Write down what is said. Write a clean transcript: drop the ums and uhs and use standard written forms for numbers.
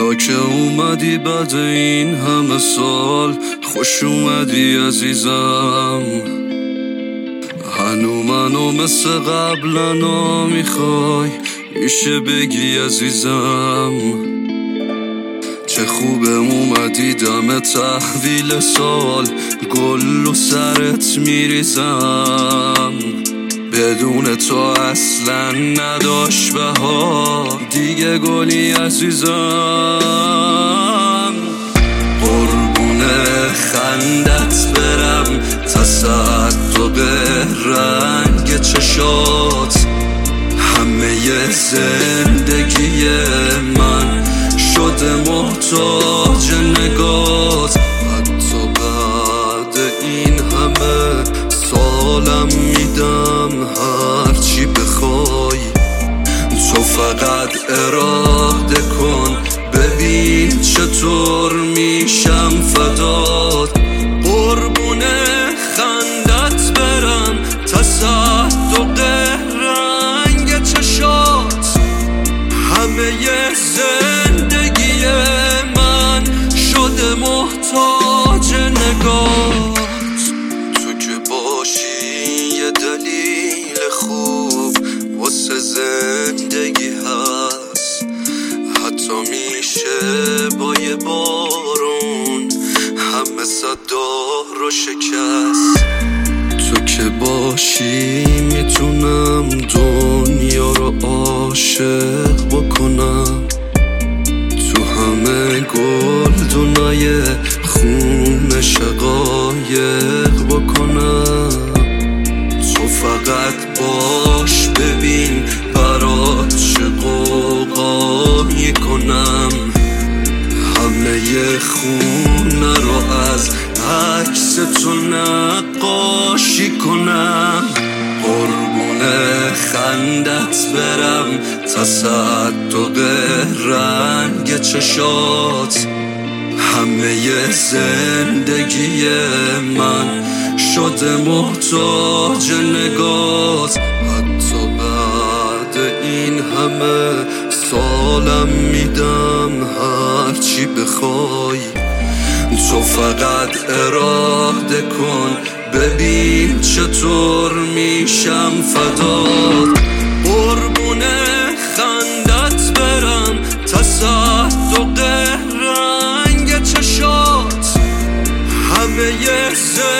حالا که اومدی بعد این همه سال، خوش اومدی عزیزم. هنو منو مثل قبلا نمیخوای، میشه بگی عزیزم. چه خوبه اومدی دم تحویل سال، گل و سرت میریزم. بدون تو اصلا نداشت بهار دیگه گلی عزیزم. قربون خندت برم، تصدق رنگ چشات، همه زندگی من شده محتاج نگات. حتی بعد این همه سالم میدم هرچی بخوای، تو فقط اراده کن ببین چطور میشم فدات. قربون خندت برم، تصدق رنگ چشات، همه زندگی من شده محتاج نگات. تو که باشی یه دلیل خوب واسه زندگی هست، حتی میشه با یه بارون همه صدا رو شکست. تو که باشی میتونم دنیا رو عاشق بکنم، تو همه گلدونای خون شقایق بکنم. تو فقط باش ببین برات چه قوقا میکنم، همه خونه رو از عکس تو نقاشی کنم. قربون خندت برم، تصدق رنگ چشات، همه زندگی من شده محتاج نگات. حتی بعد این همه سالم میدم هرچی بخوای، تو فقط اراده کن ببین چطور میشم فدات. قربون خندت برم، تصدق رنگ چشات، همه